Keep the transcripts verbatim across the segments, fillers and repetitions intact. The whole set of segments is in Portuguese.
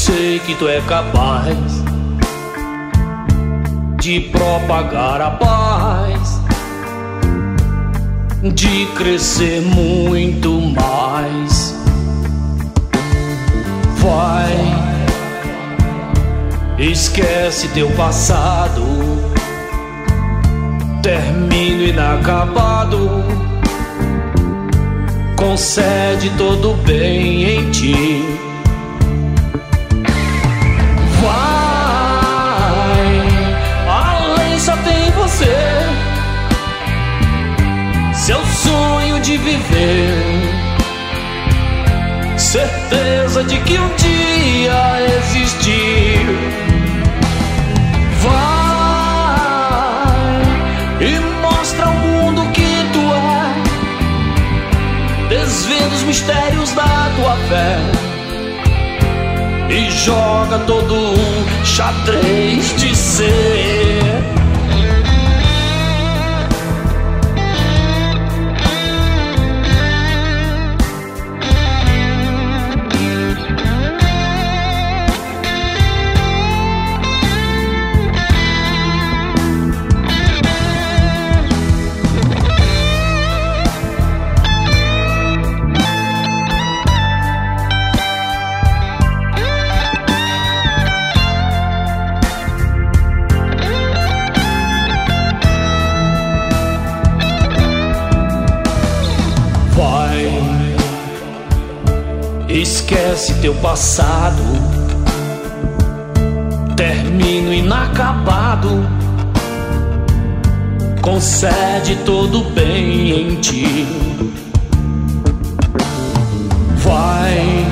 sei que tu é capaz de propagar a paz, de crescer muito mais. Vai, esquece teu passado, termino inacabado, concede todo o bem em ti. Vai, além só tem você, seu sonho de viver, certeza de que um dia existir. Vai e mostra ao mundo que tu é, desvenda os mistérios da tua fé e joga todo um xadrez de ser. Esquece teu passado, termino inacabado, concede todo o bem em ti. Vai,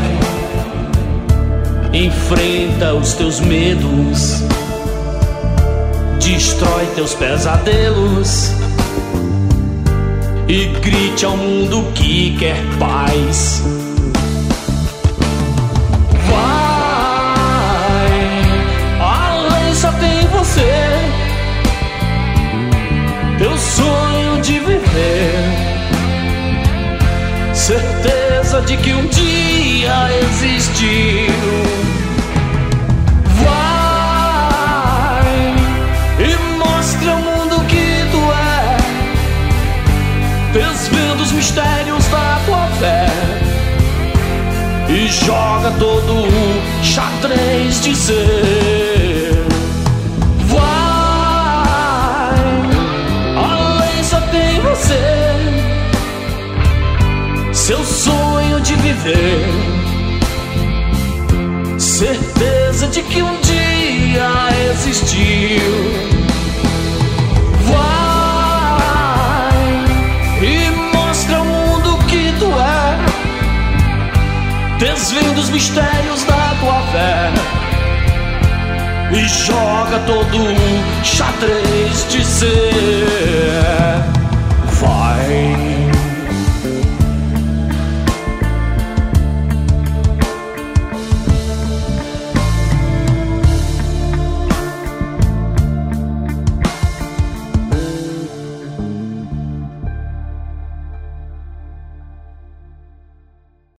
enfrenta os teus medos, destrói teus pesadelos e grite ao mundo que quer paz. Teu sonho de viver, certeza de que um dia existiu. Vai e mostra ao mundo que tu é, desvenda os mistérios da tua fé e joga todo um xadrez de ser. Seu sonho de viver, certeza de que um dia existiu. Vai e mostra ao mundo que tu é, desvenda os mistérios da tua fé e joga todo um xadrez de ser. Vai.